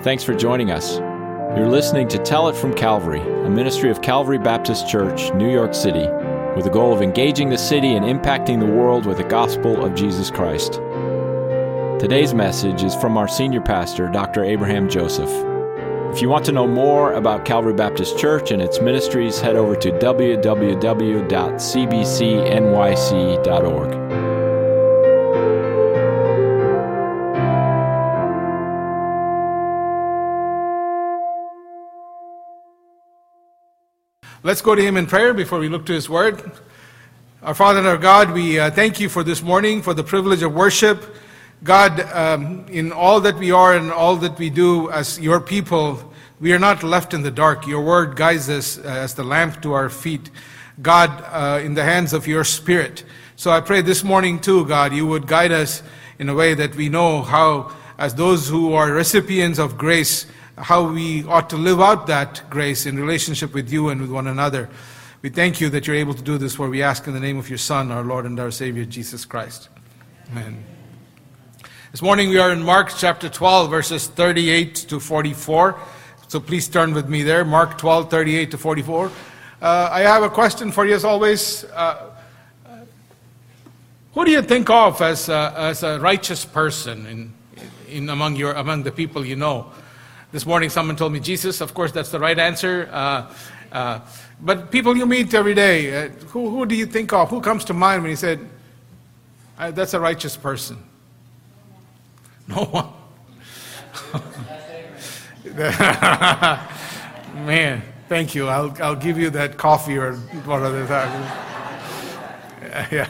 Thanks for joining us. You're listening to Tell It from Calvary, a ministry of Calvary Baptist Church, New York City, with the goal of engaging the city and impacting the world with the gospel of Jesus Christ. Today's message is from our senior pastor, Dr. Abraham Joseph. If you want to know more about Calvary Baptist Church and its ministries, head over to www.cbcnyc.org. Let's go to Him in prayer before we look to His Word. Our Father and our God, we thank You for this morning, for the privilege of worship. God, in all that we are and all that we do as Your people, we are not left in the dark. Your Word guides us as the lamp to our feet. God, in the hands of Your Spirit. So I pray this morning too, God, You would guide us in a way that we know how, as those who are recipients of grace, how we ought to live out that grace in relationship with You and with one another. We thank You that You're able to do this, for we ask in the name of Your Son, our Lord and our Savior, Jesus Christ. Amen. This morning we are in Mark chapter 12, verses 38 to 44. So please turn with me there, Mark 12, 38 to 44. I have a question for you as always. Who do you think of as a righteous person among the people you know? This morning someone told me Jesus. Of course, that's the right answer. But people you meet every day, who do you think of? Who comes to mind when you said, that's a righteous person? No one. Man, thank you. I'll give you that coffee or one other time. Yeah.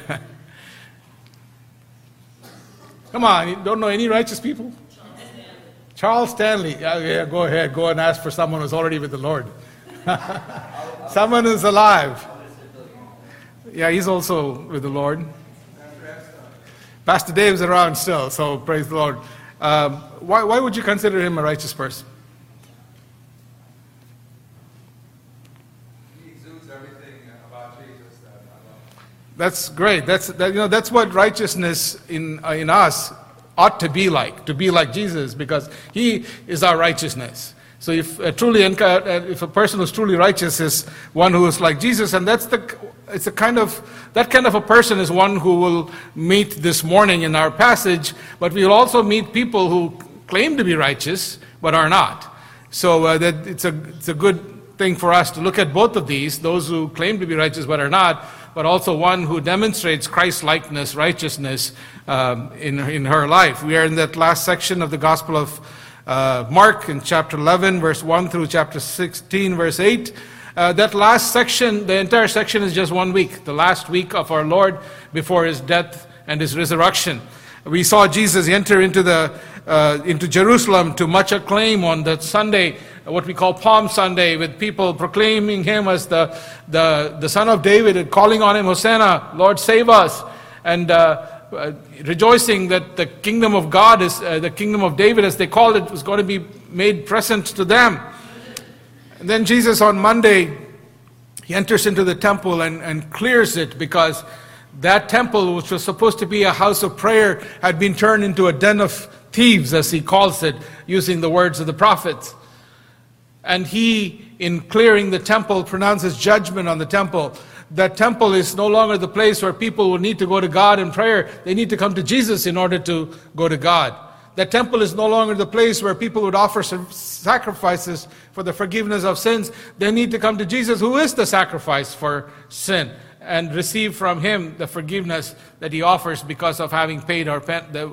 Come on, you don't know any righteous people? Charles Stanley. Yeah, go ahead. Go and ask for someone who's already with the Lord. Someone who's alive. Yeah, he's also with the Lord. Pastor Dave's around still, so praise the Lord. Why would you consider him a righteous person? He exudes everything about Jesus that I love. That's great. That's what righteousness in us ought to be like Jesus, because He is our righteousness. So if a person who's truly righteous is one who is like Jesus, and that kind of a person is one who will meet this morning in our passage, but we will also meet people who claim to be righteous but are not. So that it's a good thing for us to look at both of these, those who claim to be righteous but are not, but also one who demonstrates Christ-likeness, righteousness in her life. We are in that last section of the Gospel of Mark in chapter 11, verse 1 through chapter 16, verse 8. That last section, the entire section is just 1 week, the last week of our Lord before His death and His resurrection. We saw Jesus enter into Jerusalem to much acclaim on that Sunday, what we call Palm Sunday, with people proclaiming Him as the Son of David and calling on Him, Hosanna, Lord save us, and rejoicing that the kingdom of God is, the kingdom of David as they called it, was going to be made present to them. And then Jesus on Monday, He enters into the temple and clears it, because that temple, which was supposed to be a house of prayer, had been turned into a den of thieves, as He calls it, using the words of the prophets. And He, in clearing the temple, pronounces judgment on the temple. That temple is no longer the place where people will need to go to God in prayer. They need to come to Jesus in order to go to God. That temple is no longer the place where people would offer sacrifices for the forgiveness of sins. They need to come to Jesus, who is the sacrifice for sin, and receive from Him the forgiveness that He offers because of having paid our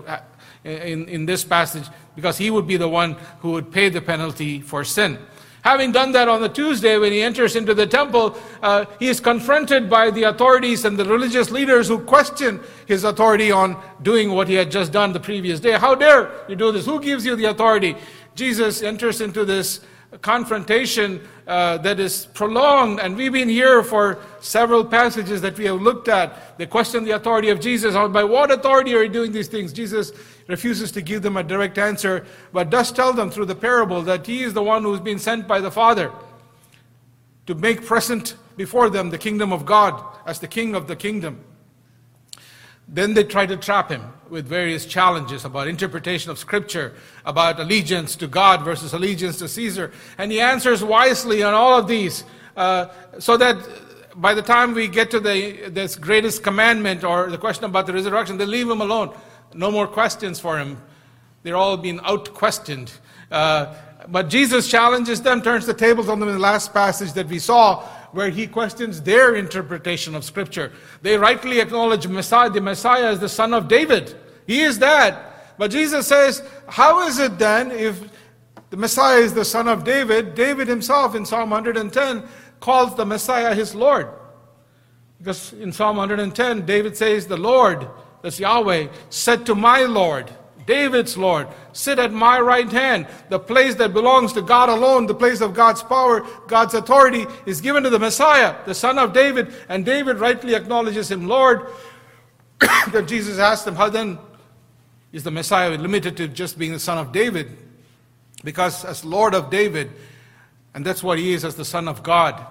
in this passage, because He would be the one who would pay the penalty for sin. Having done that on the Tuesday, when He enters into the temple, He is confronted by the authorities and the religious leaders who question His authority on doing what He had just done the previous day. How dare you do this? Who gives you the authority? Jesus enters into this confrontation that is prolonged, and we've been here for several passages that we have looked at. They question the authority of Jesus. By what authority are you doing these things? Jesus refuses to give them a direct answer, but does tell them through the parable that He is the one who's been sent by the Father to make present before them the kingdom of God as the King of the kingdom. Then they try to trap him with various challenges about interpretation of Scripture, about allegiance to God versus allegiance to Caesar. And he answers wisely on all of these, so that by the time we get to this greatest commandment or the question about the resurrection, they leave him alone. No more questions for him. They're all being out-questioned. But Jesus challenges them, turns the tables on them in the last passage that we saw, where he questions their interpretation of Scripture. They rightly acknowledge Messiah. The Messiah is the son of David. He is that. But Jesus says, how is it then if the Messiah is the son of David? David himself in Psalm 110 calls the Messiah his Lord. Because in Psalm 110, David says, the Lord, that's Yahweh, said to my Lord, David's Lord, sit at my right hand. The place that belongs to God alone, the place of God's power, God's authority, is given to the Messiah, the son of David. And David rightly acknowledges him Lord. Then Jesus asked him, how then is the Messiah limited to just being the son of David? Because as Lord of David, and that's what he is as the Son of God.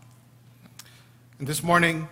And this morning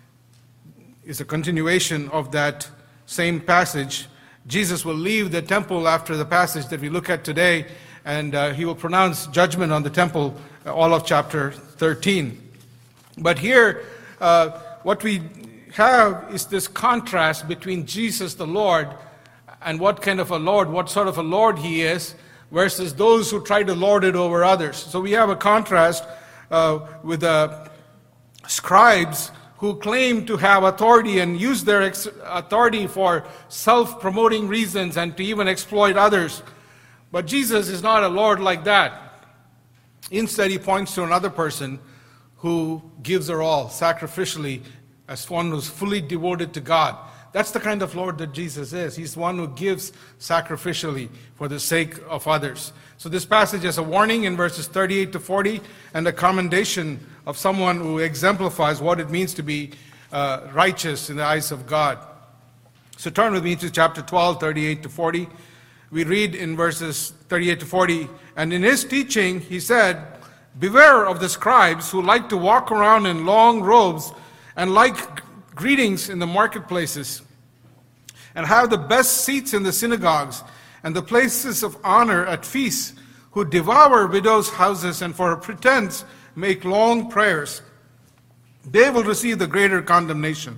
is a continuation of that same passage. Jesus will leave the temple after the passage that we look at today, and he will pronounce judgment on the temple, all of chapter 13. But here, what we have is this contrast between Jesus the Lord and what kind of a Lord, what sort of a Lord he is, versus those who try to lord it over others. So we have a contrast with the scribes who claim to have authority and use their authority for self-promoting reasons and to even exploit others. But Jesus is not a Lord like that. Instead, he points to another person who gives her all sacrificially as one who's fully devoted to God. That's the kind of Lord that Jesus is. He's one who gives sacrificially for the sake of others. So this passage has a warning in verses 38 to 40 and a commendation of someone who exemplifies what it means to be righteous in the eyes of God. So turn with me to chapter 12, 38 to 40. We read in verses 38 to 40, and in his teaching he said, beware of the scribes who like to walk around in long robes and like greetings in the marketplaces, and have the best seats in the synagogues and the places of honor at feasts, who devour widows' houses and for a pretense make long prayers. They will receive the greater condemnation.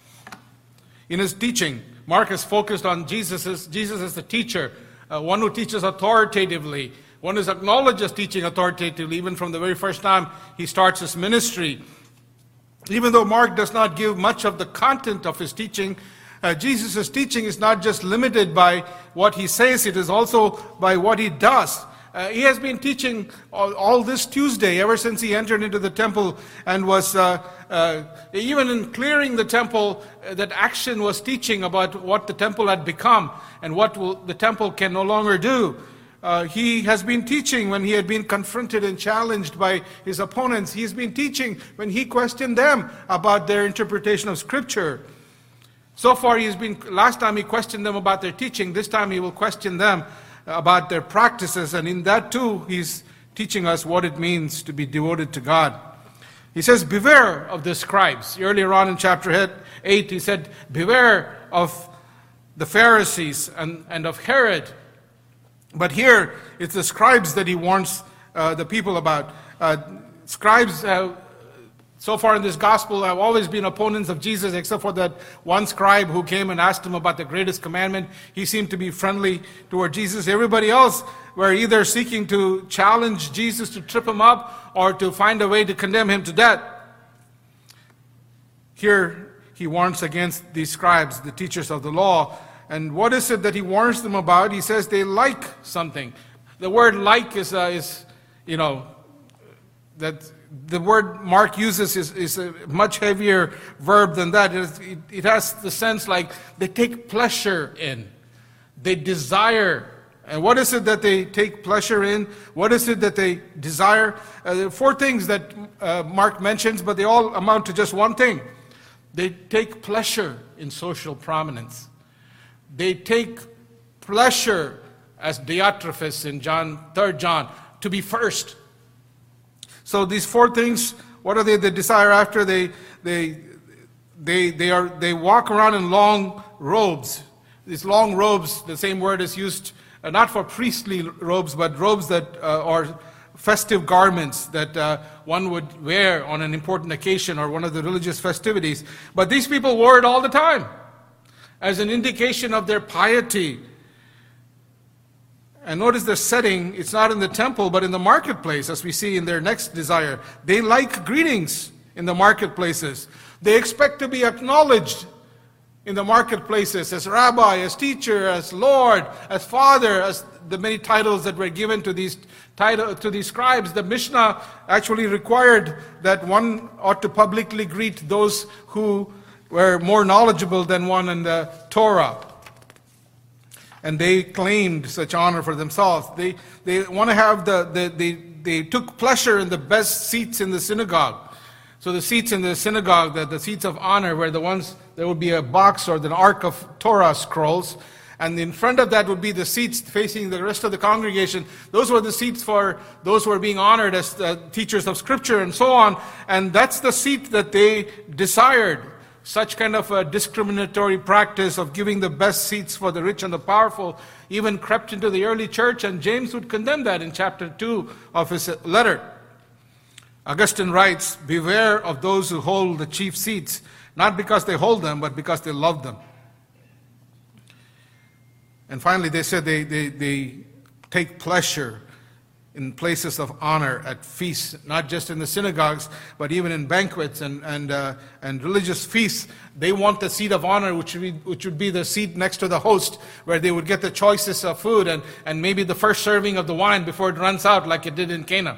In his teaching, Mark is focused on Jesus as the teacher, one who teaches authoritatively, one who acknowledges teaching authoritatively, even from the very first time he starts his ministry. Even though Mark does not give much of the content of his teaching, Jesus' teaching is not just limited by what he says, it is also by what he does. He has been teaching all this Tuesday, ever since he entered into the temple and was, even in clearing the temple, that action was teaching about what the temple had become and what the temple can no longer do. He has been teaching when he had been confronted and challenged by his opponents. He's been teaching when he questioned them about their interpretation of Scripture. So far, last time he questioned them about their teaching. This time he will question them about their practices. And in that too, he's teaching us what it means to be devoted to God. He says, beware of the scribes. Earlier on in chapter 8, he said, beware of the Pharisees and of Herod. But here, it's the scribes that he warns the people about. Scribes, so far in this gospel, have always been opponents of Jesus, except for that one scribe who came and asked him about the greatest commandment. He seemed to be friendly toward Jesus. Everybody else were either seeking to challenge Jesus, to trip him up, or to find a way to condemn him to death. Here, he warns against these scribes, the teachers of the law. And what is it that he warns them about? He says they like something. The word like is that the word Mark uses is a much heavier verb than that. It has the sense like they take pleasure in. They desire. And what is it that they take pleasure in? What is it that they desire? There are four things that Mark mentions, but they all amount to just one thing. They take pleasure in social prominence. They take pleasure, as Diotrephes in 3 John, to be first. So these four things, what are they desire after? They they walk around in long robes. These long robes, the same word is used not for priestly robes, but robes that or festive garments that one would wear on an important occasion or one of the religious festivities. But these people wore it all the time as an indication of their piety. And notice the setting, it's not in the temple, but in the marketplace, as we see in their next desire. They like greetings in the marketplaces. They expect to be acknowledged in the marketplaces as rabbi, as teacher, as Lord, as Father, as the many titles that were given to these scribes. The Mishnah actually required that one ought to publicly greet those who were more knowledgeable than one in the Torah. And they claimed such honor for themselves. They want to have they took pleasure in the best seats in the synagogue. So the seats in the synagogue, the seats of honor, were the ones, there would be a box or the Ark of Torah scrolls, and in front of that would be the seats facing the rest of the congregation. Those were the seats for those who were being honored as teachers of Scripture and so on, and that's the seat that they desired. Such kind of a discriminatory practice of giving the best seats for the rich and the powerful even crept into the early church, and James would condemn that in chapter 2 of his letter. Augustine writes, "Beware of those who hold the chief seats, not because they hold them, but because they love them." And finally, they said they take pleasure in places of honor at feasts, not just in the synagogues, but even in banquets and religious feasts. They want the seat of honor, which would be the seat next to the host, where they would get the choicest of food and maybe the first serving of the wine before it runs out, like it did in Cana.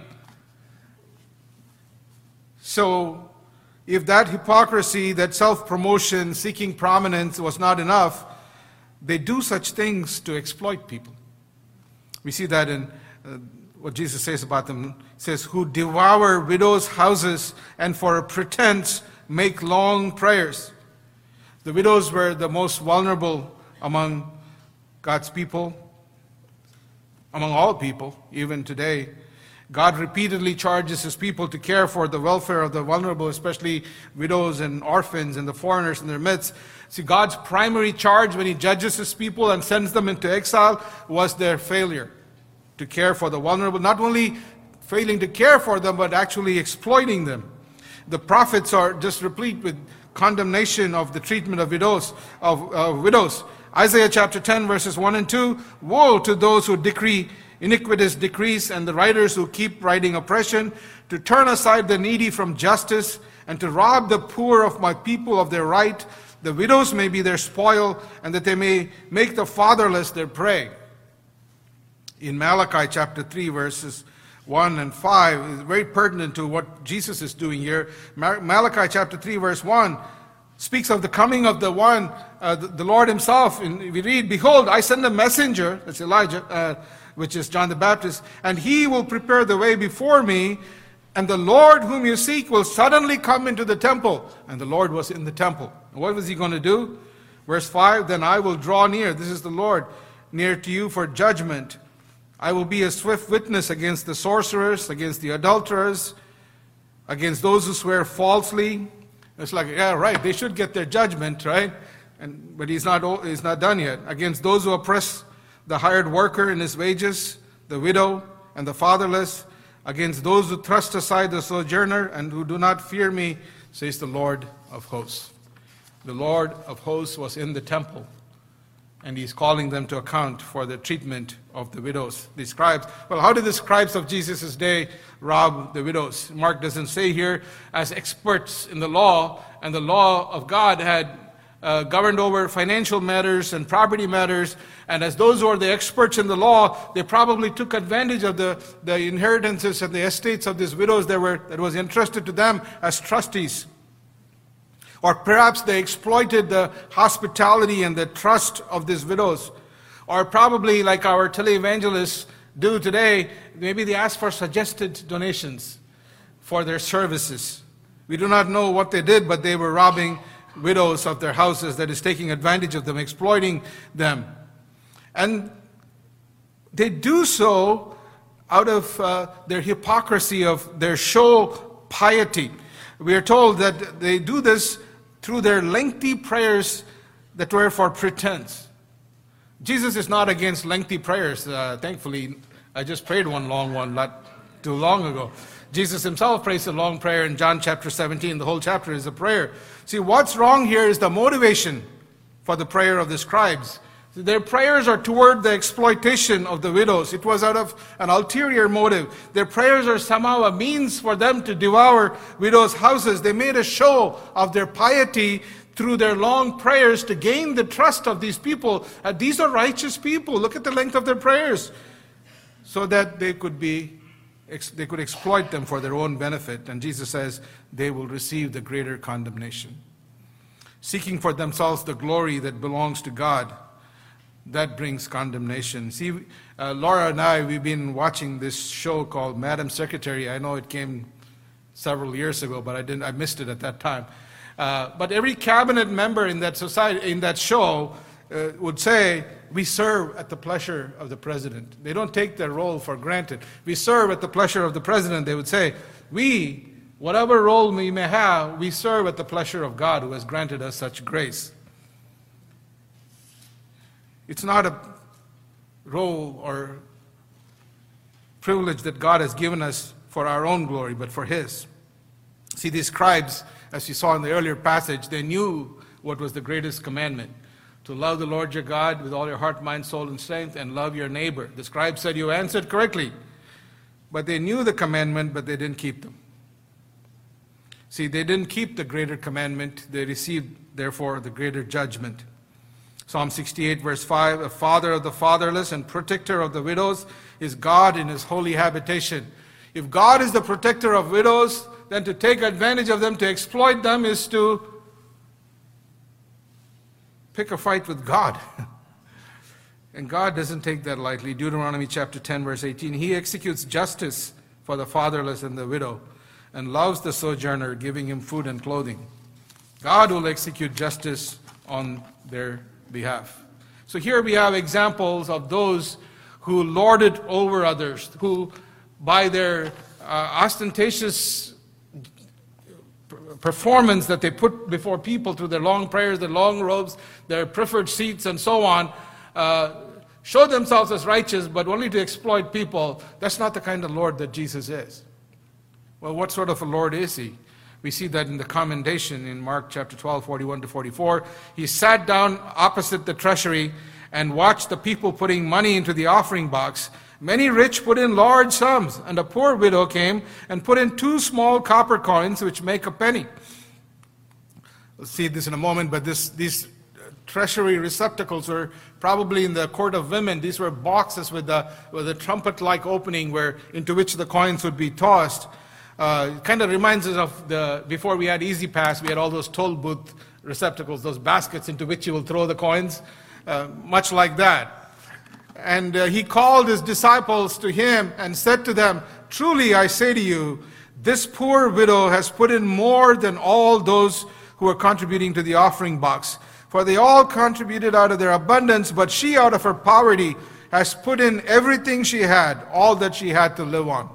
So, if that hypocrisy, that self-promotion, seeking prominence was not enough, they do such things to exploit people. We see that in what Jesus says about them. He says, "Who devour widows' houses and for a pretense make long prayers." The widows were the most vulnerable among God's people, among all people, even today. God repeatedly charges His people to care for the welfare of the vulnerable, especially widows and orphans and the foreigners in their midst. See, God's primary charge when He judges His people and sends them into exile was their failure to care for the vulnerable, not only failing to care for them, but actually exploiting them. The prophets are just replete with condemnation of the treatment of widows. Isaiah chapter 10, verses 1 and 2, "Woe to those who decree iniquitous decrees and the writers who keep writing oppression, to turn aside the needy from justice and to rob the poor of my people of their right. The widows may be their spoil, and that they may make the fatherless their prey." In Malachi chapter 3, verses 1 and 5, is very pertinent to what Jesus is doing here. Malachi chapter 3, verse 1, speaks of the coming of the one, the Lord Himself. And we read, "Behold, I send a messenger," that's Elijah, which is John the Baptist, "and he will prepare the way before me, and the Lord whom you seek will suddenly come into the temple." And the Lord was in the temple. And what was He going to do? Verse 5, "Then I will draw near," this is the Lord, "near to you for judgment. I will be a swift witness against the sorcerers, against the adulterers, against those who swear falsely." It's like, yeah, right, they should get their judgment, right? But he's not done yet. "Against those who oppress the hired worker in his wages, the widow and the fatherless, against those who thrust aside the sojourner and who do not fear me, says the Lord of hosts." The Lord of hosts was in the temple, and He's calling them to account for the treatment of the widows. The scribes, well, how did the scribes of Jesus' day rob the widows? Mark doesn't say here, as experts in the law, and the law of God had governed over financial matters and property matters, and as those who are the experts in the law, they probably took advantage of the inheritances and the estates of these widows that was entrusted to them as trustees. Or perhaps they exploited the hospitality and the trust of these widows. Or probably, like our televangelists do today, maybe they asked for suggested donations for their services. We do not know what they did, but they were robbing widows of their houses, that is, taking advantage of them, exploiting them. And they do so out of their hypocrisy, of their show piety. We are told that they do this through their lengthy prayers that were for pretense. Jesus is not against lengthy prayers. Thankfully, I just prayed one long one not too long ago. Jesus himself prays a long prayer in John chapter 17. The whole chapter is a prayer. See, what's wrong here is the motivation for the prayer of the scribes. Their prayers are toward the exploitation of the widows. It was out of an ulterior motive. Their prayers are somehow a means for them to devour widows' houses. They made a show of their piety through their long prayers to gain the trust of these people. These are righteous people. Look at the length of their prayers. So that they could exploit them for their own benefit. And Jesus says they will receive the greater condemnation. Seeking for themselves the glory that belongs to God, that brings condemnation. See, Laura and I, we've been watching this show called Madam Secretary. I know it came several years ago, but I missed it at that time. But every cabinet member in that society, in that show, would say, we serve at the pleasure of the president. They don't take their role for granted. We serve at the pleasure of the president. They would say, whatever role we may have, we serve at the pleasure of God who has granted us such grace. It's not a role or privilege that God has given us for our own glory, but for His. See, these scribes, as you saw in the earlier passage, they knew what was the greatest commandment: to love the Lord your God with all your heart, mind, soul, and strength, and love your neighbor. The scribes said, you answered correctly. But they knew the commandment, but they didn't keep them. See, they didn't keep the greater commandment. They received, therefore, the greater judgment. Psalm 68, verse 5, a father of the fatherless and protector of the widows is God in His holy habitation. If God is the protector of widows, then to take advantage of them, to exploit them, is to pick a fight with God. And God doesn't take that lightly. Deuteronomy chapter 10, verse 18, He executes justice for the fatherless and the widow, and loves the sojourner, giving him food and clothing. God will execute justice on their behalf. So here we have examples of those who lord it over others, who by their ostentatious performance that they put before people through their long prayers, their long robes, their preferred seats, and so on, show themselves as righteous, but only to exploit people. That's not the kind of Lord that Jesus is. Well, what sort of a Lord is He? We see that in the commendation in Mark chapter 12, 41 to 44. He sat down opposite the treasury and watched the people putting money into the offering box. Many rich put in large sums, and a poor widow came and put in 2 small copper coins, which make a penny. We'll see this in a moment, but these treasury receptacles were probably in the court of women. These were boxes with a trumpet-like opening into which the coins would be tossed. It kind of reminds us of before we had Easy Pass, we had all those toll booth receptacles, those baskets into which you will throw the coins, much like that. And He called His disciples to Him and said to them, truly I say to you, this poor widow has put in more than all those who are contributing to the offering box. For they all contributed out of their abundance, but she out of her poverty has put in everything she had, all that she had to live on.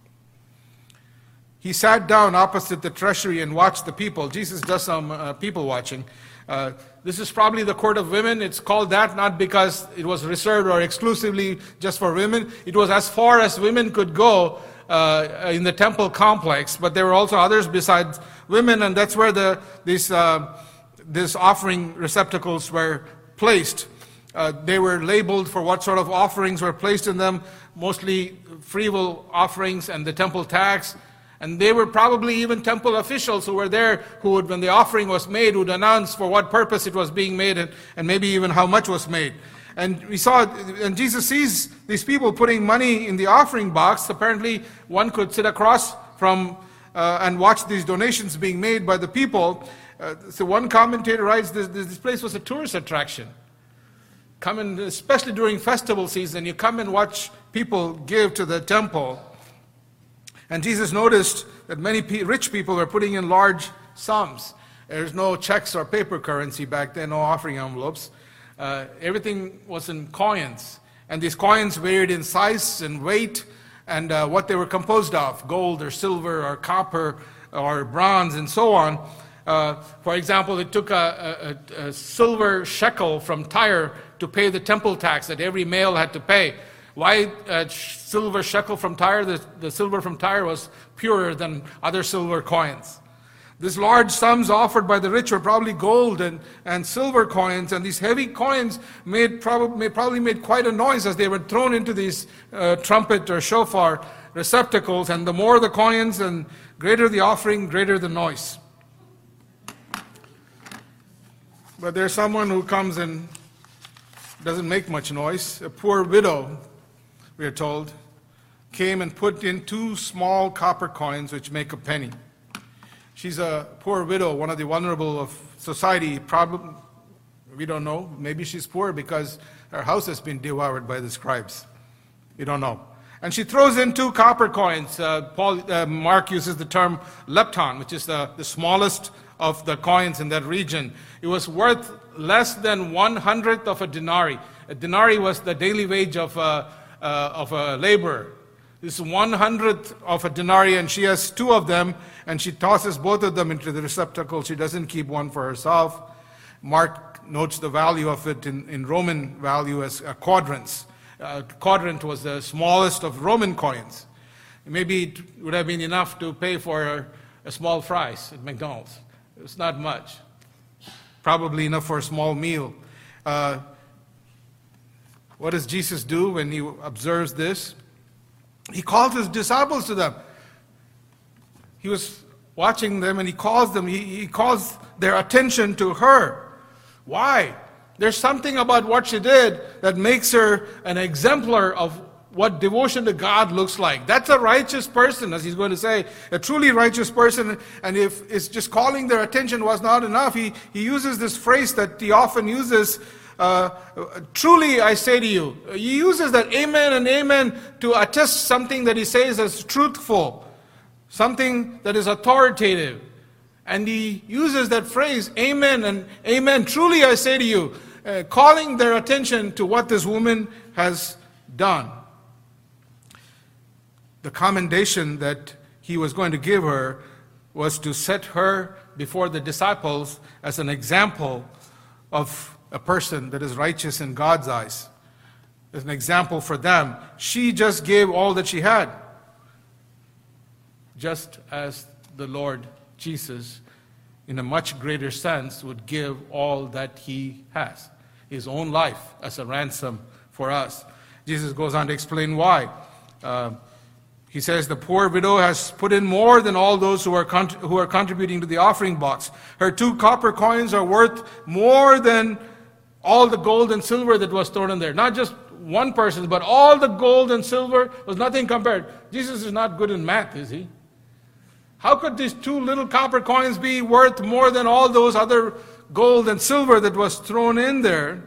He sat down opposite the treasury and watched the people. Jesus does some people watching. This is probably the court of women. It's called that not because it was reserved or exclusively just for women. It was as far as women could go in the temple complex. But there were also others besides women, and that's where these offering receptacles were placed. They were labeled for what sort of offerings were placed in them, mostly freewill offerings and the temple tax. And they were probably even temple officials who were there, who would, when the offering was made, would announce for what purpose it was being made and maybe even how much was made. And and Jesus sees these people putting money in the offering box. Apparently, one could sit across from and watch these donations being made by the people. So one commentator writes, this place was a tourist attraction. Come in, especially during festival season, you come and watch people give to the temple. And Jesus noticed that many rich people were putting in large sums. There's no checks or paper currency back then, no offering envelopes. Everything was in coins. And these coins varied in size and weight and what they were composed of, gold or silver or copper or bronze and so on. For example, it took a silver shekel from Tyre to pay the temple tax that every male had to pay. Why silver shekel from Tyre? The silver from Tyre was purer than other silver coins. These large sums offered by the rich were probably gold and silver coins, and these heavy coins probably made quite a noise as they were thrown into these trumpet or shofar receptacles, and the more the coins and greater the offering, greater the noise. But there's someone who comes and doesn't make much noise. A poor widow, we are told, came and put in 2 small copper coins which make a penny. She's a poor widow, one of the vulnerable of society. Probably, we don't know. Maybe she's poor because her house has been devoured by the scribes. We don't know. And she throws in 2 copper coins. Mark uses the term lepton, which is the smallest of the coins in that region. It was worth less than 1/100th of a denarii. A denarii was the daily wage of a laborer. This is 1/100th of a denarii, and she has 2 of them, and she tosses both of them into the receptacle. She doesn't keep one for herself. Mark notes the value of it in Roman value as quadrants. A quadrant was the smallest of Roman coins. Maybe it would have been enough to pay for a small fries at McDonald's. It was not much. Probably enough for a small meal. What does Jesus do when he observes this? He calls his disciples to them. He was watching them and he calls them. He calls their attention to her. Why? There's something about what she did that makes her an exemplar of what devotion to God looks like. That's a righteous person, as he's going to say, a truly righteous person. And if it's just calling their attention was not enough, he uses this phrase that he often uses, truly I say to you. He uses that amen and amen to attest something that he says as truthful, something that is authoritative. And he uses that phrase, amen and amen, truly I say to you, calling their attention to what this woman has done. The commendation that he was going to give her was to set her before the disciples as an example of a person that is righteous in God's eyes. As an example for them. She just gave all that she had. Just as the Lord Jesus, in a much greater sense, would give all that he has. His own life as a ransom for us. Jesus goes on to explain why. He says, the poor widow has put in more than all those who are contributing to the offering box. Her 2 copper coins are worth more than all the gold and silver that was thrown in there. Not just one person's, but all the gold and silver was nothing compared. Jesus is not good in math, is he? How could these 2 little copper coins be worth more than all those other gold and silver that was thrown in there?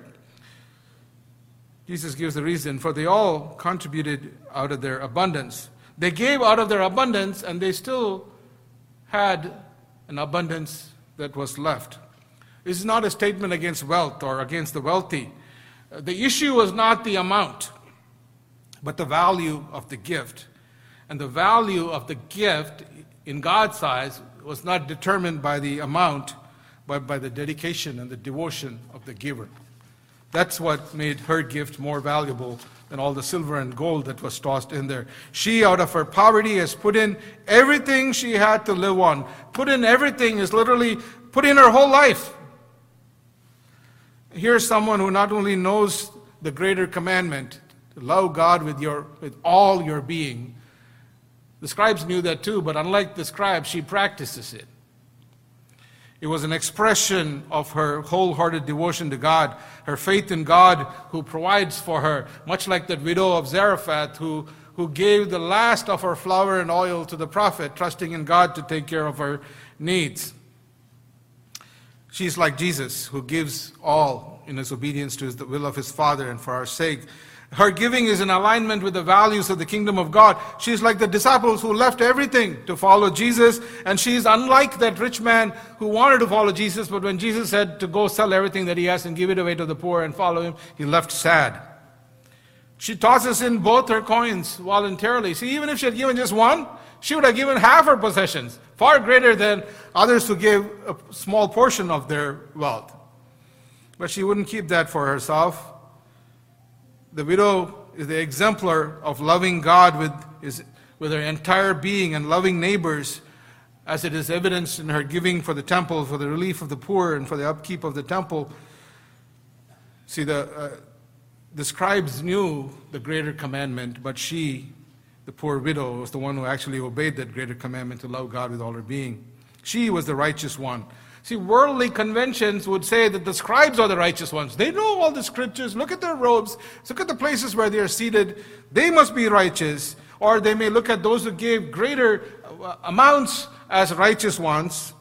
Jesus gives the reason, for they all contributed out of their abundance. They gave out of their abundance, and they still had an abundance that was left. This is not a statement against wealth or against the wealthy. The issue was not the amount, but the value of the gift. And the value of the gift in God's eyes was not determined by the amount, but by the dedication and the devotion of the giver. That's what made her gift more valuable than all the silver and gold that was tossed in there. She, out of her poverty, has put in everything she had to live on. Put in everything is literally put in her whole life. Here's someone who not only knows the greater commandment, to love God with all your being. The scribes knew that too, but unlike the scribes, she practices it. It was an expression of her wholehearted devotion to God, her faith in God who provides for her, much like that widow of Zarephath who gave the last of her flour and oil to the prophet, trusting in God to take care of her needs. She's like Jesus, who gives all in his obedience to the will of his Father and for our sake. Her giving is in alignment with the values of the kingdom of God. She's like the disciples who left everything to follow Jesus, and she's unlike that rich man who wanted to follow Jesus, but when Jesus said to go sell everything that he has and give it away to the poor and follow him, he left sad. She tosses in both her coins voluntarily. See, even if she had given just one, She would have given half her possessions, far greater than others who gave a small portion of their wealth. But she wouldn't keep that for herself. The widow is the exemplar of loving God with her entire being and loving neighbors, as it is evidenced in her giving for the temple, for the relief of the poor, and for the upkeep of the temple. See, the scribes knew the greater commandment, but she, the poor widow, was the one who actually obeyed that greater commandment to love God with all her being. She was the righteous one. See, worldly conventions would say that the scribes are the righteous ones. They know all the scriptures. Look at their robes. Look at the places where they are seated. They must be righteous. Or they may look at those who gave greater amounts as righteous ones,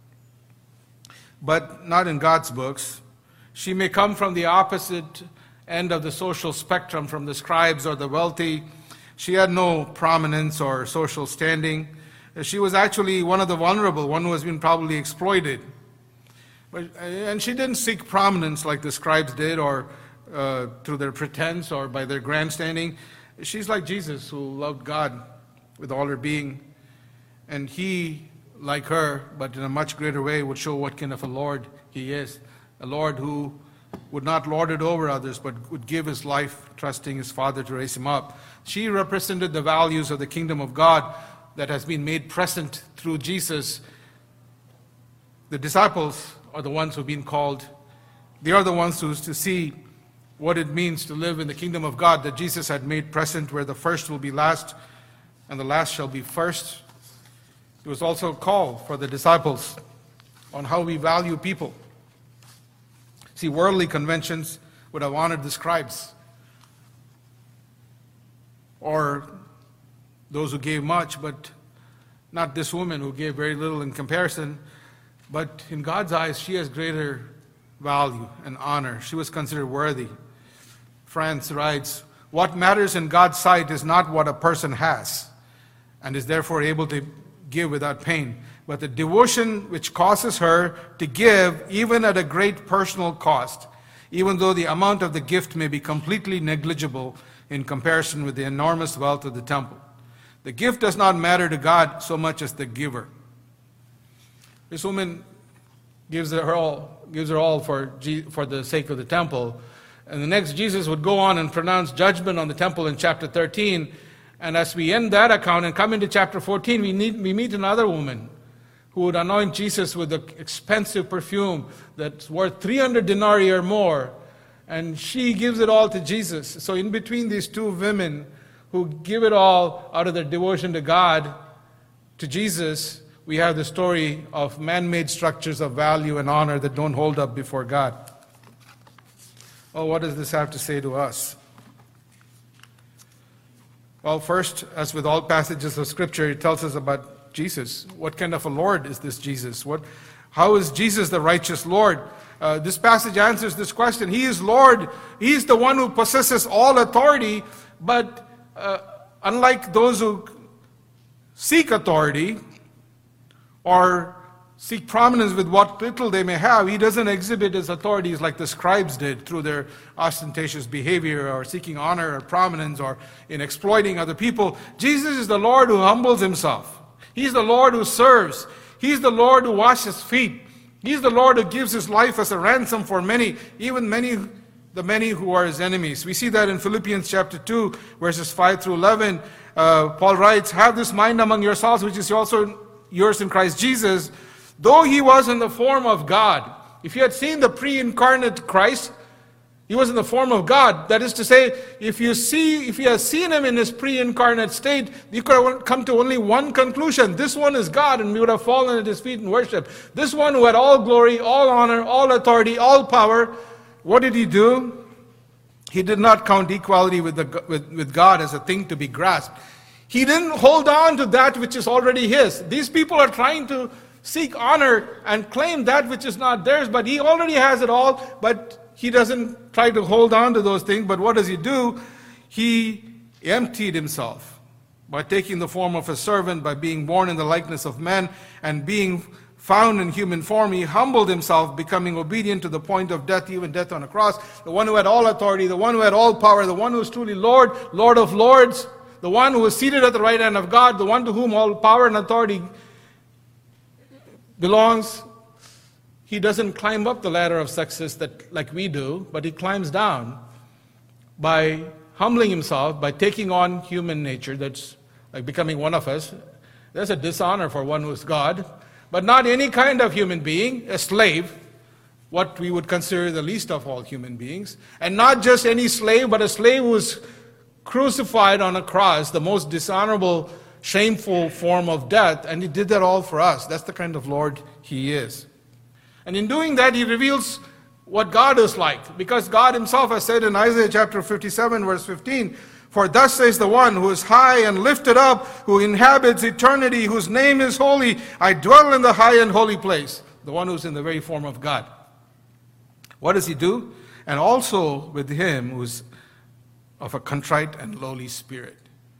but not in God's books. She may come from the opposite end of the social spectrum, from the scribes or the wealthy. She had no prominence or social standing. She was actually one of the vulnerable, one who has been probably exploited. And she didn't seek prominence like the scribes did, or through their pretense or by their grandstanding. She's like Jesus, who loved God with all her being. And he, like her, but in a much greater way, would show what kind of a Lord he is. A Lord who would not lord it over others, but would give his life, trusting his Father to raise him up. She represented the values of the kingdom of God that has been made present through Jesus. The disciples are the ones who have been called. They are the ones who to see what it means to live in the kingdom of God that Jesus had made present, where the first will be last and the last shall be first. It was also a call for the disciples on how we value people. See, worldly conventions would have honored the scribes or those who gave much, but not this woman who gave very little in comparison. But in God's eyes, she has greater value and honor. She was considered worthy. France writes, "What matters in God's sight is not what a person has and is therefore able to give without pain, but the devotion which causes her to give even at a great personal cost, even though the amount of the gift may be completely negligible in comparison with the enormous wealth of the temple. The gift does not matter to God so much as the giver." This woman gives her all for the sake of the temple. And the next, Jesus would go on and pronounce judgment on the temple in chapter 13. And as we end that account and come into chapter 14, we meet another woman who would anoint Jesus with an expensive perfume that's worth 300 denarii or more. And she gives it all to Jesus. So in between these two women who give it all out of their devotion to God, to Jesus, we have the story of man-made structures of value and honor that don't hold up before God. Oh, what does this have to say to us? Well, first, as with all passages of Scripture, it tells us about Jesus. What kind of a Lord is this Jesus? How is Jesus the righteous Lord? This passage answers this question. He is Lord. He is the one who possesses all authority, but unlike those who seek authority or seek prominence with what little they may have, he doesn't exhibit his authorities like the scribes did through their ostentatious behavior or seeking honor or prominence or in exploiting other people. Jesus is the Lord who humbles himself. He's the Lord who serves. He's the Lord who washes feet. He's the Lord who gives his life as a ransom for many, even the many who are his enemies. We see that in Philippians chapter 2, verses 5 through 11. Paul writes, "Have this mind among yourselves, which is also yours in Christ Jesus, though he was in the form of God." If you had seen the pre-incarnate Christ, he was in the form of God. That is to say, if you had seen him in his pre-incarnate state, you could have come to only one conclusion. This one is God, and we would have fallen at his feet in worship. This one who had all glory, all honor, all authority, all power. What did he do? He did not count equality with God as a thing to be grasped. He didn't hold on to that which is already his. These people are trying to seek honor and claim that which is not theirs, but he already has it all, but he doesn't try to hold on to those things. But what does he do? He emptied himself by taking the form of a servant, by being born in the likeness of men, and being found in human form. He humbled himself, becoming obedient to the point of death, even death on a cross. The one who had all authority, the one who had all power, the one who is truly Lord, Lord of lords, the one who is seated at the right hand of God, the one to whom all power and authority belongs, he doesn't climb up the ladder of success like we do, but he climbs down by humbling himself, by taking on human nature, that's like becoming one of us. That's a dishonor for one who is God, but not any kind of human being, a slave, what we would consider the least of all human beings, and not just any slave, but a slave who was crucified on a cross, the most dishonorable, shameful form of death, and he did that all for us. That's the kind of Lord he is. And in doing that, he reveals what God is like, because God himself has said in Isaiah chapter 57, verse 15, "For thus says the one who is high and lifted up, who inhabits eternity, whose name is holy, I dwell in the high and holy place." The one who's in the very form of God. What does he do? "And also with him who's of a contrite and lowly spirit."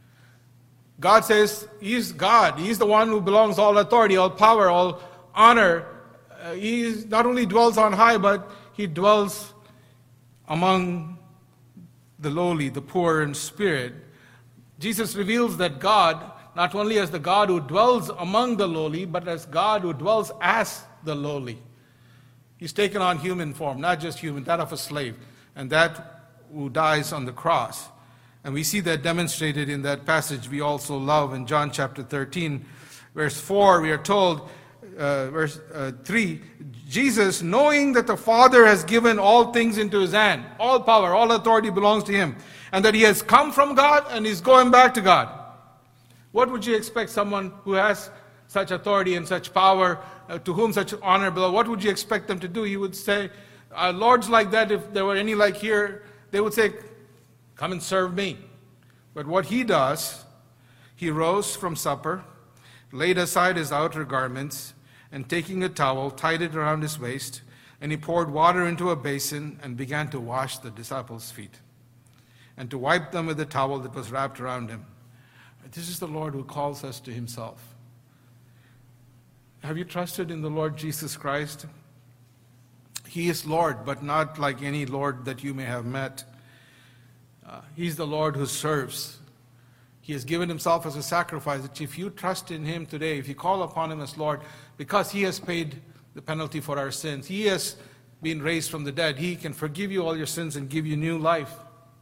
God says he's God. He's the one who belongs all authority, all power, all honor. He not only dwells on high, but he dwells among the lowly, the poor in spirit. Jesus reveals that God, not only as the God who dwells among the lowly, but as God who dwells as the lowly. He's taken on human form, not just human, that of a slave, and that who dies on the cross. And we see that demonstrated in that passage we also love in John chapter 13, verse 4, we are told, verse 3, Jesus, knowing that the Father has given all things into his hand, all power, all authority belongs to him, and that he has come from God and he's going back to God. What would you expect someone who has such authority and such power, to whom such honor belongs, what would you expect them to do? He would say, lords like that, if there were any like here, they would say, come and serve me. But what he does, he rose from supper, laid aside his outer garments, and taking a towel, tied it around his waist, and he poured water into a basin and began to wash the disciples' feet, and to wipe them with the towel that was wrapped around him. This is the Lord who calls us to himself. Have you trusted in the Lord Jesus Christ? He is Lord, but not like any Lord that you may have met. He's the Lord who serves. He has given himself as a sacrifice. That if you trust in him today, if you call upon him as Lord, because he has paid the penalty for our sins, he has been raised from the dead, he can forgive you all your sins and give you new life.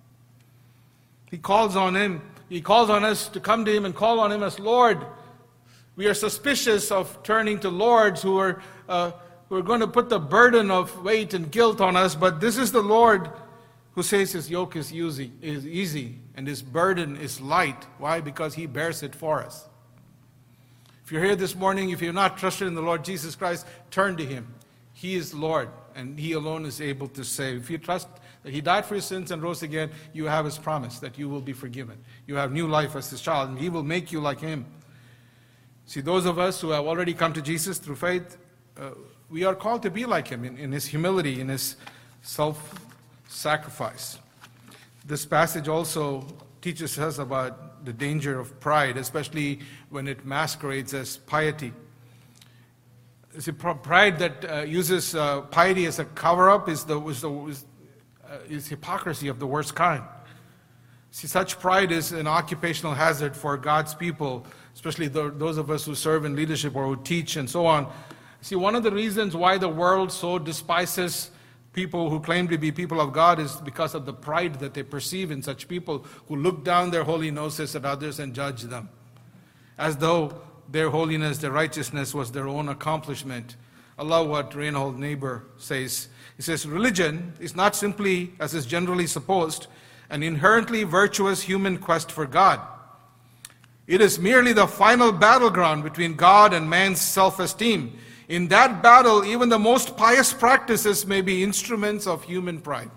He calls on him. He calls on us to come to him and call on him as Lord. We are suspicious of turning to lords who are going to put the burden of weight and guilt on us, but this is the Lord who says his yoke is easy and his burden is light. Why? Because he bears it for us. If you're here this morning, if you're not trusted in the Lord Jesus Christ, turn to him. He is Lord, and he alone is able to save. If you trust that he died for your sins and rose again, you have his promise that you will be forgiven. You have new life as his child, and he will make you like him. See, those of us who have already come to Jesus through faith, we are called to be like him in his humility, in his self-sacrifice. This passage also teaches us about the danger of pride, especially when it masquerades as piety. See, pride that uses piety as a cover-up is hypocrisy of the worst kind. See, such pride is an occupational hazard for God's people, especially those of us who serve in leadership or who teach and so on. See, one of the reasons why the world so despises people who claim to be people of God is because of the pride that they perceive in such people who look down their holy noses at others and judge them, as though their holiness, their righteousness was their own accomplishment. I love what Reinhold Niebuhr says. He says, religion is not simply, as is generally supposed, an inherently virtuous human quest for God. It is merely the final battleground between God and man's self-esteem. In that battle, even the most pious practices may be instruments of human pride.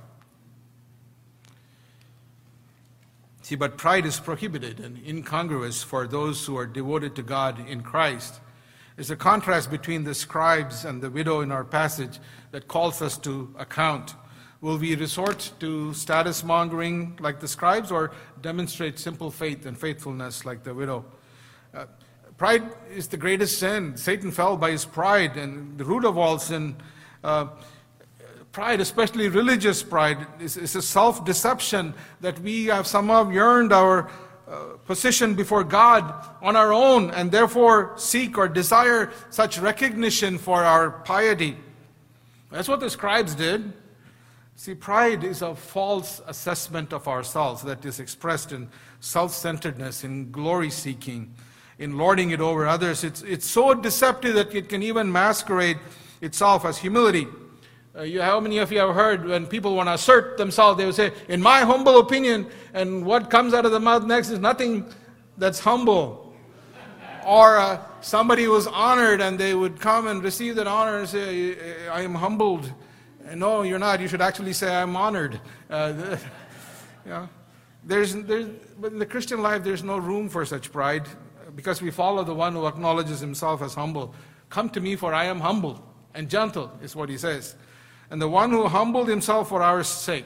See, but pride is prohibited and incongruous for those who are devoted to God in Christ. There's a contrast between the scribes and the widow in our passage that calls us to account. Will we resort to status mongering like the scribes, or demonstrate simple faith and faithfulness like the widow? Pride is the greatest sin. Satan fell by his pride, and the root of all sin. Pride, especially religious pride, is a self-deception that we have somehow earned our position before God on our own and therefore seek or desire such recognition for our piety. That's what the scribes did. See, pride is a false assessment of ourselves that is expressed in self-centeredness, in glory-seeking, in lording it over others. It's so deceptive that it can even masquerade itself as humility. How many of you have heard when people want to assert themselves, they will say, in my humble opinion, and what comes out of the mouth next is nothing that's humble. Or somebody was honored and they would come and receive that honor and say, I am humbled. And no, you're not. You should actually say, I'm honored. But in the Christian life, there's no room for such pride because we follow the one who acknowledges himself as humble. Come to me, for I am humble and gentle, is what he says. And the one who humbled himself for our sake.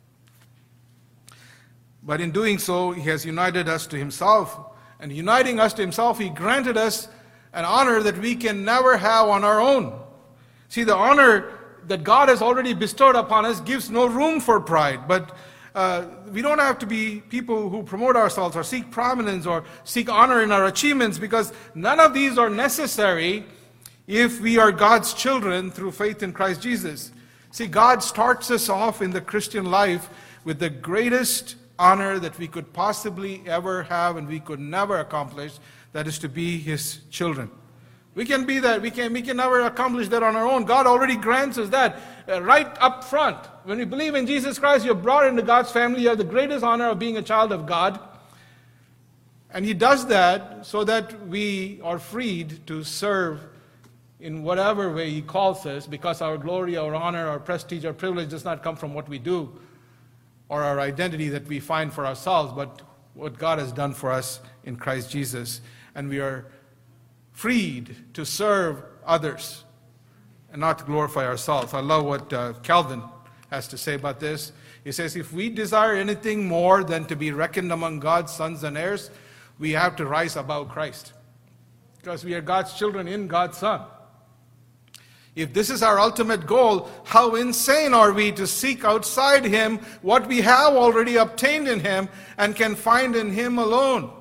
But in doing so, he has united us to himself. And uniting us to himself, he granted us an honor that we can never have on our own. See, the honor that God has already bestowed upon us gives no room for pride. But we don't have to be people who promote ourselves or seek prominence or seek honor in our achievements, because none of these are necessary if we are God's children through faith in Christ Jesus. See, God starts us off in the Christian life with the greatest honor that we could possibly ever have and we could never accomplish, that is to be his children. We can be that. We can never accomplish that on our own. God already grants us that right up front. When we believe in Jesus Christ, you're brought into God's family. You have the greatest honor of being a child of God. And he does that so that we are freed to serve in whatever way he calls us, because our glory, our honor, our prestige, our privilege does not come from what we do or our identity that we find for ourselves, but what God has done for us in Christ Jesus. And we are freed to serve others and not to glorify ourselves. I love what Calvin has to say about this. He says, if we desire anything more than to be reckoned among God's sons and heirs, we have to rise above Christ, because we are God's children in God's Son. If this is our ultimate goal, how insane are we to seek outside him what we have already obtained in him and can find in him alone?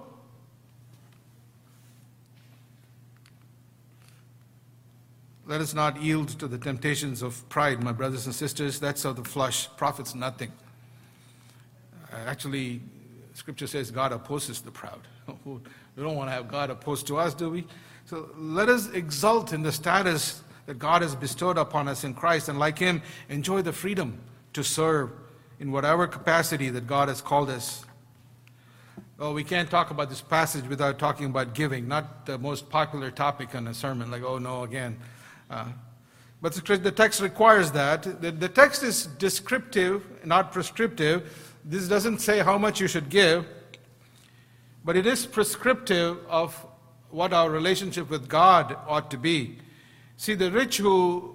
Let us not yield to the temptations of pride, my brothers and sisters. That's of the flesh, profits nothing. Actually, Scripture says God opposes the proud. We don't want to have God opposed to us, do we? So let us exult in the status that God has bestowed upon us in Christ, and like him, enjoy the freedom to serve in whatever capacity that God has called us. Oh, we can't talk about this passage without talking about giving, not the most popular topic in a sermon, like, oh no, again. But the text requires that. The text is descriptive, not prescriptive. This doesn't say how much you should give, but it is prescriptive of what our relationship with God ought to be. See, the rich who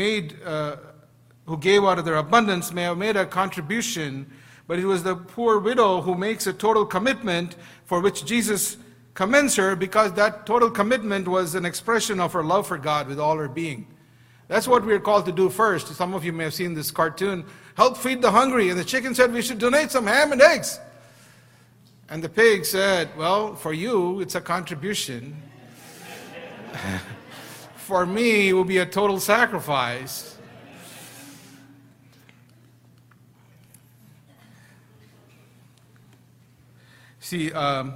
gave out of their abundance may have made a contribution, but it was the poor widow who makes a total commitment for which Jesus commends her, because that total commitment was an expression of her love for God with all her being. That's what we're called to do first. Some of you may have seen this cartoon, help feed the hungry. And the chicken said, we should donate some ham and eggs. And the pig said, well, for you, it's a contribution. For me, it will be a total sacrifice. See,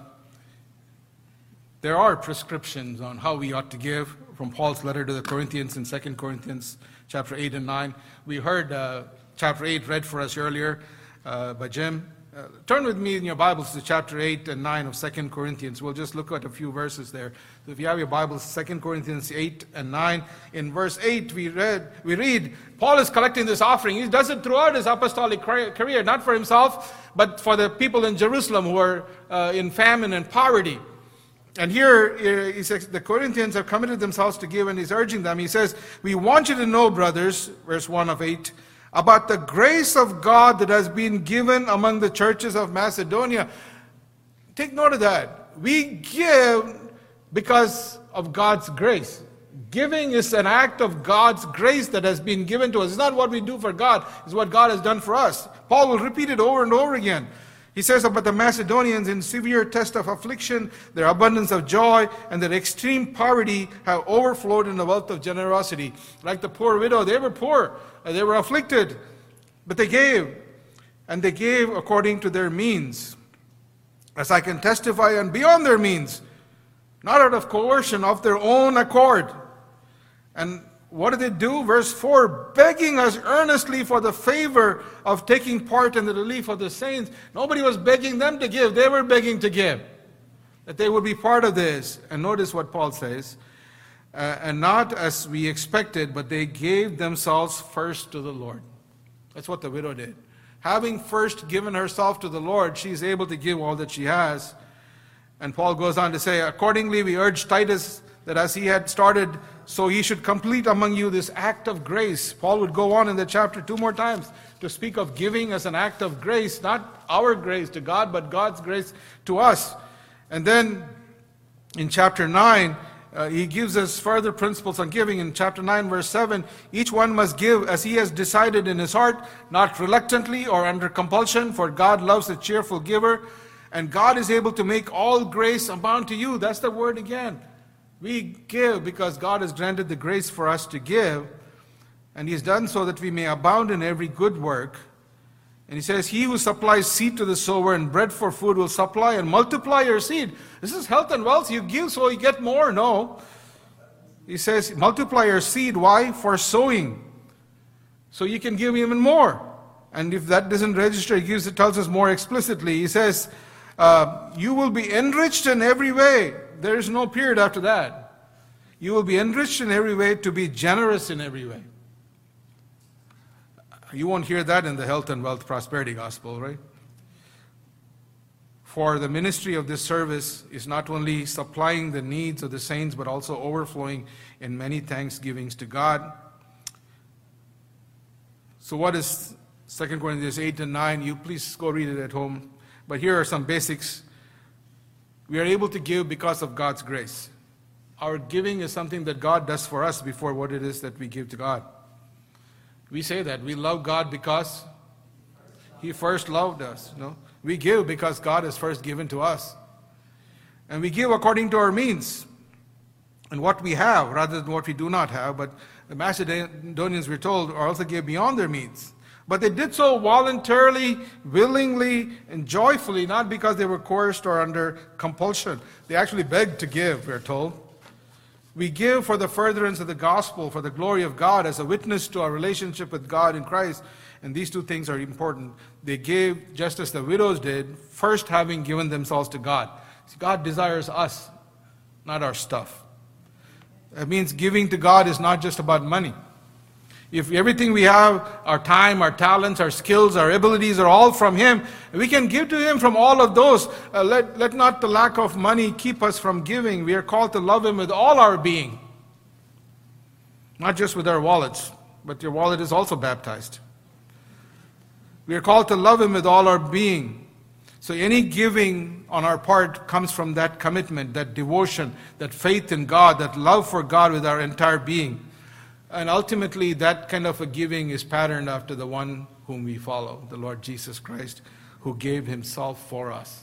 there are prescriptions on how we ought to give from Paul's letter to the Corinthians in 2 Corinthians chapter 8 and 9. We heard chapter 8 read for us earlier by Jim. Turn with me in your Bibles to chapter 8 and 9 of 2 Corinthians. We'll just look at a few verses there. So if you have your Bibles, 2 Corinthians 8 and 9. In verse 8, we read, Paul is collecting this offering. He does it throughout his apostolic career, not for himself, but for the people in Jerusalem who are in famine and poverty. And here, he says, the Corinthians have committed themselves to give, and he's urging them. He says, we want you to know, brothers, verse 1 of 8, about the grace of God that has been given among the churches of Macedonia. Take note of that. We give because of God's grace. Giving is an act of God's grace that has been given to us. It's not what we do for God, it's what God has done for us. Paul will repeat it over and over again. He says about the Macedonians, in severe test of affliction, their abundance of joy and their extreme poverty have overflowed in the wealth of generosity. Like the poor widow, they were poor, they were afflicted, but they gave. And they gave according to their means, as I can testify, and beyond their means, not out of coercion, of their own accord. And what did they do? Verse 4, begging us earnestly for the favor of taking part in the relief of the saints. Nobody was begging them to give. They were begging to give, that they would be part of this. And notice what Paul says, and not as we expected, but they gave themselves first to the Lord. That's what the widow did. Having first given herself to the Lord, she's able to give all that she has. And Paul goes on to say, accordingly we urge Titus that as he had started, so he should complete among you this act of grace. Paul would go on in the chapter 2 more times to speak of giving as an act of grace, not our grace to God, but God's grace to us. And then in chapter 9, he gives us further principles on giving. In chapter 9, verse 7, each one must give as he has decided in his heart, not reluctantly or under compulsion, for God loves a cheerful giver. And God is able to make all grace abound to you. That's the word again. We give because God has granted the grace for us to give, and He's done so that we may abound in every good work. And He says, he who supplies seed to the sower and bread for food will supply and multiply your seed. This is health and wealth. You give so you get more. No. He says, multiply your seed. Why? For sowing. So you can give even more. And if that doesn't register, it tells us more explicitly. He says, you will be enriched in every way. There is no period after that. You will be enriched in every way to be generous in every way. You won't hear that in the health and wealth prosperity gospel, right? For the ministry of this service is not only supplying the needs of the saints, but also overflowing in many thanksgivings to God. So what is 2 Corinthians 8 and 9? You please go read it at home. But here are some basics. We are able to give because of God's grace. Our giving is something that God does for us before what it is that we give to God. We say that we love God because He first loved us. No? We give because God has first given to us. And we give according to our means and what we have rather than what we do not have. But the Macedonians, we're told, also gave beyond their means. But they did so voluntarily, willingly, and joyfully, not because they were coerced or under compulsion. They actually begged to give, we're told. We give for the furtherance of the gospel, for the glory of God, as a witness to our relationship with God in Christ. And these two things are important. They gave just as the widows did, first having given themselves to God. See, God desires us, not our stuff. That means giving to God is not just about money. If everything we have, our time, our talents, our skills, our abilities are all from Him, we can give to Him from all of those. Let not the lack of money keep us from giving. We are called to love Him with all our being. Not just with our wallets, but your wallet is also baptized. We are called to love Him with all our being. So any giving on our part comes from that commitment, that devotion, that faith in God, that love for God with our entire being. And ultimately, that kind of a giving is patterned after the one whom we follow, the Lord Jesus Christ, who gave Himself for us.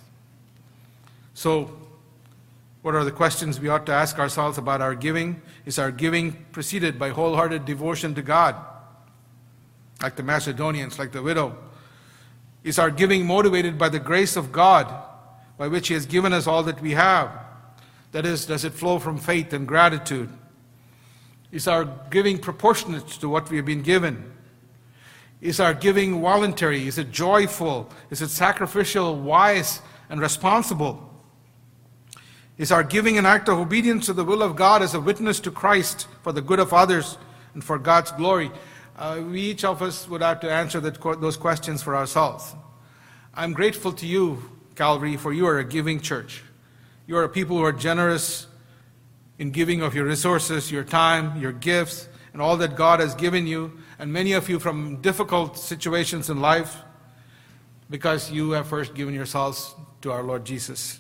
So, what are the questions we ought to ask ourselves about our giving? Is our giving preceded by wholehearted devotion to God? Like the Macedonians, like the widow. Is our giving motivated by the grace of God, by which He has given us all that we have? That is, does it flow from faith and gratitude? Is our giving proportionate to what we have been given? Is our giving voluntary? Is it joyful? Is it sacrificial, wise, and responsible? Is our giving an act of obedience to the will of God as a witness to Christ for the good of others and for God's glory? Each of us would have to answer those questions for ourselves. I'm grateful to you, Calvary, for you are a giving church. You are a people who are generous in giving of your resources, your time, your gifts, and all that God has given you, and many of you from difficult situations in life, because you have first given yourselves to our Lord Jesus.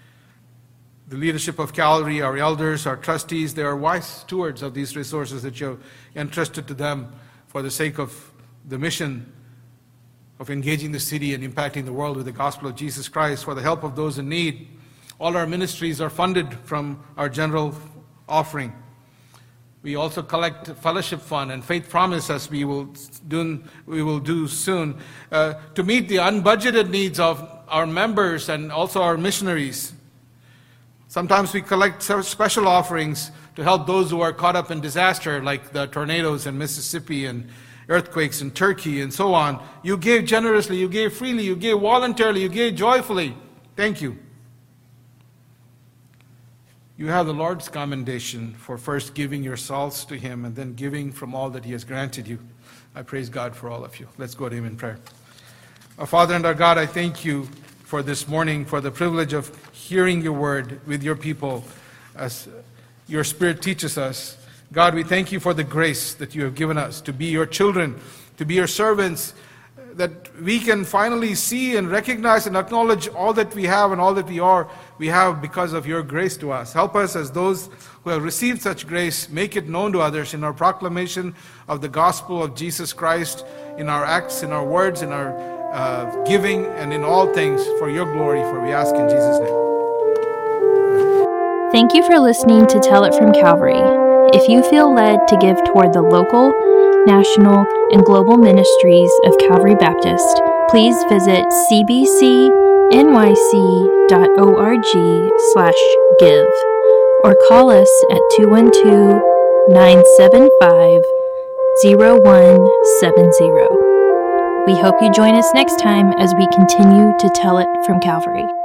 The leadership of Calvary, our elders, our trustees, they are wise stewards of these resources that you have entrusted to them for the sake of the mission of engaging the city and impacting the world with the gospel of Jesus Christ, for the help of those in need. All our ministries are funded from our general offering. We also collect fellowship fund and faith promise, as we will do soon, to meet the unbudgeted needs of our members and also our missionaries. Sometimes we collect special offerings to help those who are caught up in disaster, like the tornadoes in Mississippi and earthquakes in Turkey and so on. You gave generously, you gave freely, you gave voluntarily, you gave joyfully. Thank you. You have the Lord's commendation for first giving yourselves to Him and then giving from all that He has granted you. I praise God for all of you. Let's go to Him in prayer. Our Father and our God, I thank you for this morning, for the privilege of hearing your word with your people as your Spirit teaches us. God, we thank you for the grace that you have given us to be your children, to be your servants, that we can finally see and recognize and acknowledge all that we have and all that we have because of your grace to us. Help us as those who have received such grace, make it known to others in our proclamation of the gospel of Jesus Christ, in our acts, in our words, in our giving, and in all things for your glory, for we ask in Jesus' name. Thank you for listening to Tell It from Calvary. If you feel led to give toward the local, national, and global ministries of Calvary Baptist, please visit cbcnyc.org/give or call us at 212-975-0170. We hope you join us next time as we continue to tell it from Calvary.